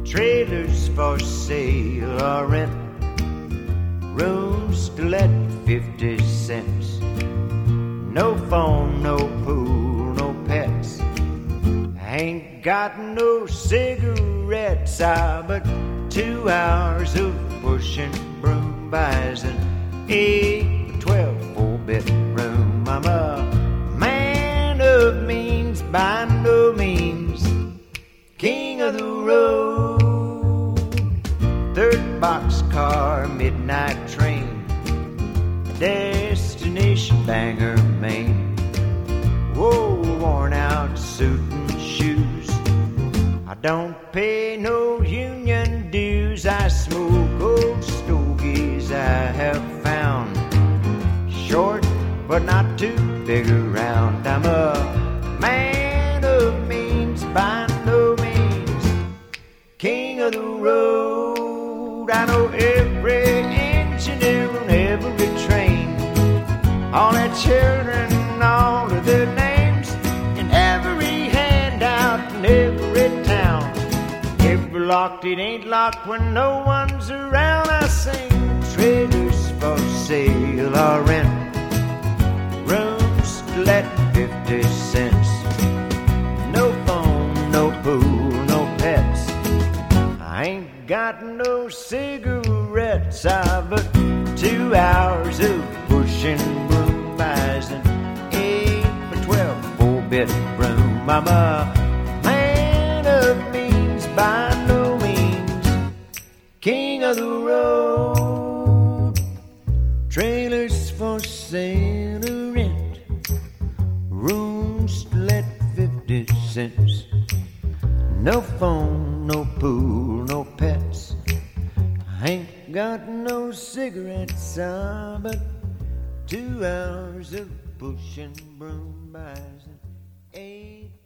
trailers for sale or rent, rooms to let 50 cents. No phone, no pool, no pets. I ain't got no cigarettes, but 2 hours of pushing broom buys an 8 12 4-bedroom. I'm a man of means, by no means king of the road. Third boxcar, midnight train, destination Bangor, Maine. Whoa, worn out suit and shoes. I don't pay no union dues. I smoke old stogies I have found, short but not too big around. I'm a man of means, by no means king of the road. I know every engineer on every train, all their children, all of their names, and every handout in every town. If we're locked, it ain't locked when no one's around. I sing trailers for sale or rent, rooms to let 50 cents. No phone, no pool, no pets. I ain't got no cigarettes, but 2 hours of pushing broom buys an 8 by 12 4-bedroom. I'm a man of means, by no means king of the road. Trailers for sale or rent, rooms to let 50 cents. No phone, no pool, no pets. I ain't got no cigarettes, but 2 hours of pushing broom buys an 8